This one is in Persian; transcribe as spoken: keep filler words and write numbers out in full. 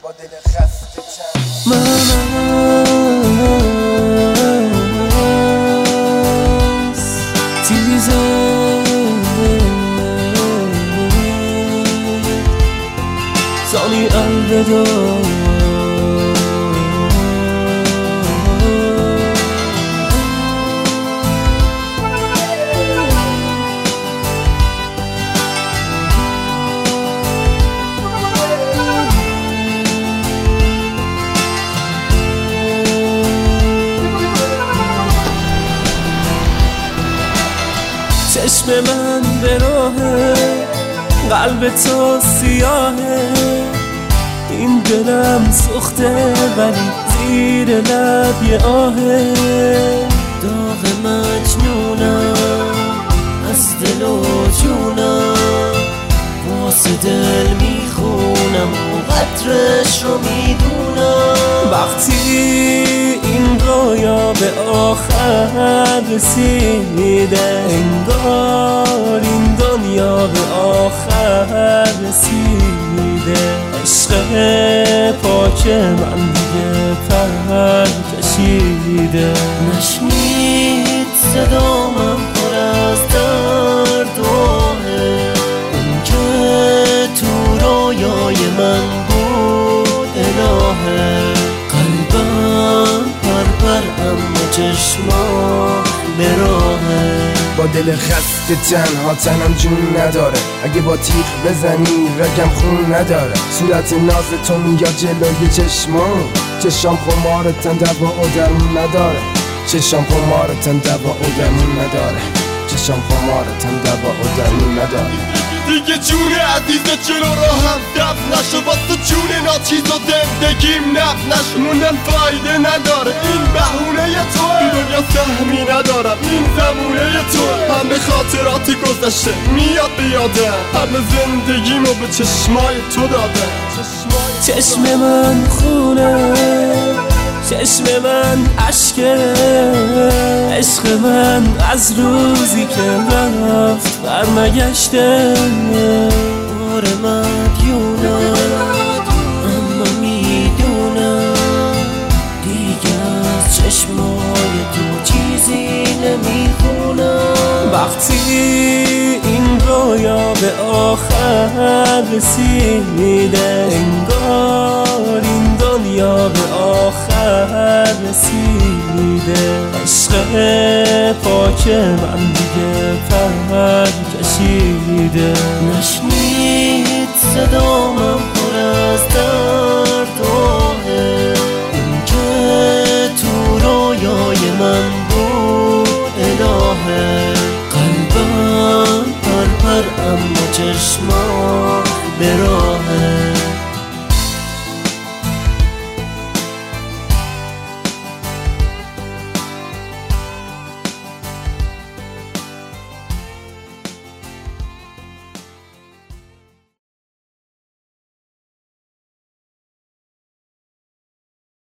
با دل خسته چند من تیزه زانی الوداع چشم من به راهه، قلب تو سیاهه، این دلم سخته ولی زیر لب یه آهه. داغ مجنونم از دل و جونم، واسه دل میخونم و قدرش رو میدونم. وقتی این رویا به آخر رسیده، انگار این دنیا به آخر رسیده. عشق پاک من دیگه پر کشیده. نشنید صدامم پر از درد و آهه، اون که تو رویای من بود الهه. قلبم پر پر اما چشمام به راهه. با دل خسته تنها تنم جون نداره، اگه با تیغ بزنی رگم خون نداره. صورت ناز تو میاد جلوی چشمام، چشام خمارتن دوا و درمون نداره. چشام خمارتن دوا و درمون نداره. چشام خمارتن دوا و درمون نداره. دیگه جون عزیزه چرا راهم دفت نشو، واسه جون ناچیز و زندگیم نفت نشو. موندن فایده نداره، این بهونه توه. دنیا سهمی ندارم، این زمونه توه. همه خاطراتی گذشته میاد بیادم، همه زندگیمو به چشمای تو دادم. چشم من خونه، چشم من عشقه، عشق من از روزی که رفت برنگشته. بار مدیونم اما میدونم دیگه از چشمای تو چیزی نمیخونم. وقتی این رویا به آخر رسیده، انگار این دنیا به آخر رسیده. عشق پاک من دیگه پر کشیده. نشنید صدامم پر از درد و آهه، اون که تو رویای من بود الهه. قلبم پر پر اما چشمام به راه